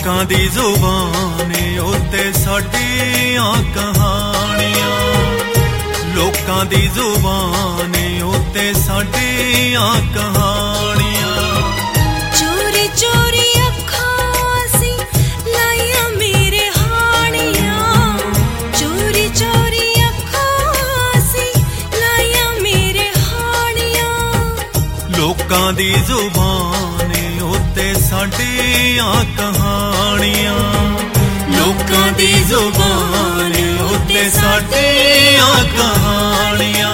लोकां दी जुबाने उत्ते साडियां कहानियां, लोकां दी जुबाने उत्ते साडियां कहानियां। चोरी चोरी अखां सी लाइया मेरे हानियां, चोरी चोरी अखां सी लाइया मेरे हानियां। लोकां दी जुबाने उत्ते साडियां कहानियां, लोकां दी जुबाने उत्ते साडियां कहानियां।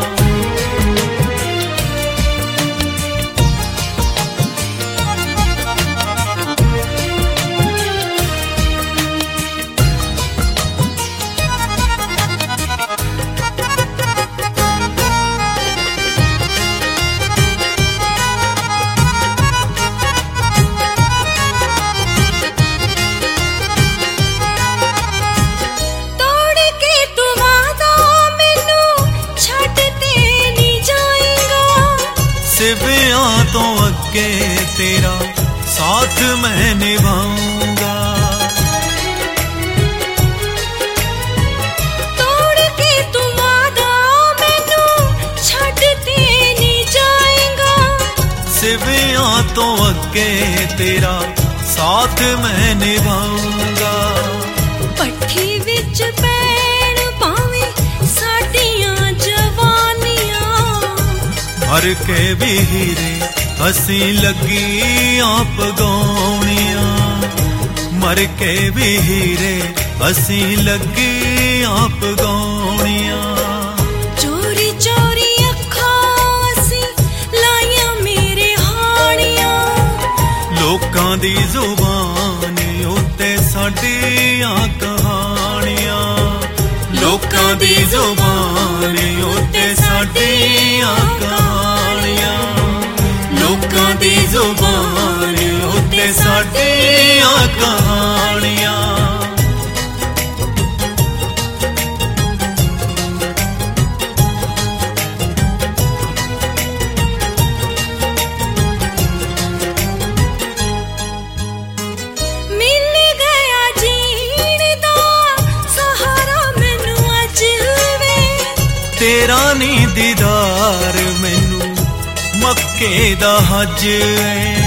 सिवियां तो अगे तेरा साथ मैं निभाऊंगा, तोड़ के तू वादा मैनू छड्डते नहीं जाएगा। सिवियां तो अगे तेरा साथ मैं निभाऊंगा। पट्ठी विच पैण पावे साडियां जवानियां, मर के भी हीरे असी लगियां पगाउणियां, मर के भी हीरे असी लगियां पगाउणियां। चोरी चोरी अखां सी लाइया मेरे हानियां, लोकां दी जुबाने उत्ते साडियां कहानियां, लोकां दी जुबाने उत्ते साडियां कहानियां, लोकां दी जुबाने उत्ते साडियां कहानियां। तेरा नी दीदार मैनू मक्के दा हज है,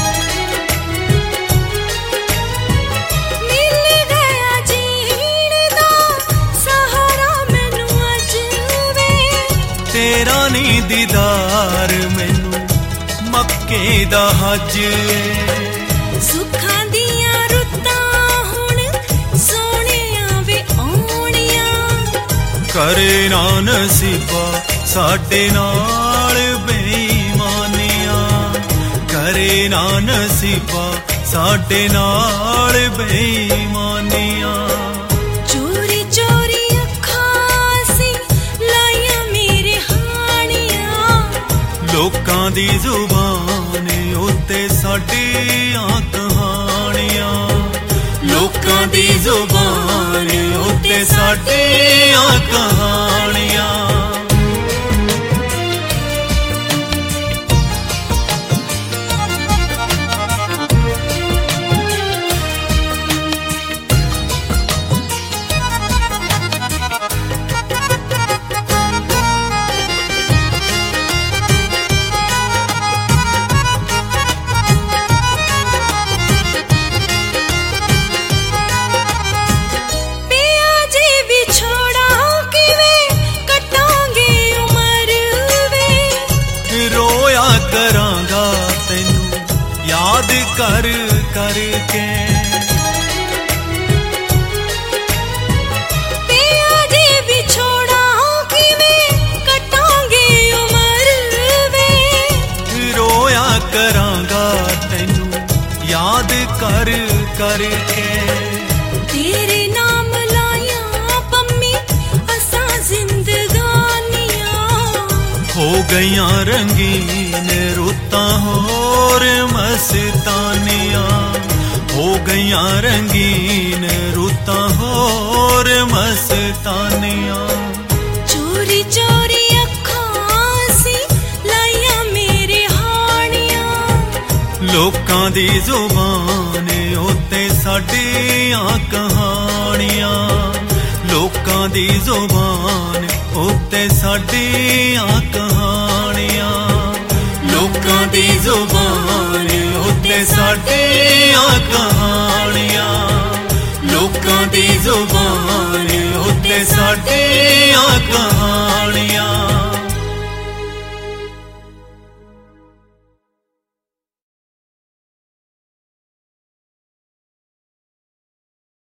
मिल गया जीण दा सहारा मैनू अज वे। तेरा नी दीदार मैनू मक्के दा हज है। सुखां दियां रुत्तां हुण सोहणियां वे आउणियां, करे ना नसीबा साडे नाल बेईमानियां, करे ना नसीबा साडे नाल बेईमानियां। चोरी चोरी अखां सी लाइया मेरे हानियां, लोकां दी जुबाने उत्ते साडियां कहानियां, लोकां दी जुबाने उत्ते साडियां कहानियां। करांगा तैनू याद कर कर के, पिया जी विछोड़ा किवें कटांगे उमर वे। रोया करांगा तैनू याद कर कर के, तेरे नाम लाया पम्मी असां जिंदगानियां, हो गईयां रंगीन रुत्तां होर मस्तानियां, हो गईयां रंगीन रुत्तां होर मस्तानियां। चोरी चोरी अखां सी लाइया मेरे हानियां, लोकां दी जुबान उत्ते साडियां कहानियां, लोकां दी जुबान उत्ते साडियां कहानियां, लोकां दी जुबान उत्ते साडियां कहानियां, लोकां दी जुबान उत्ते साडियां कहानियां।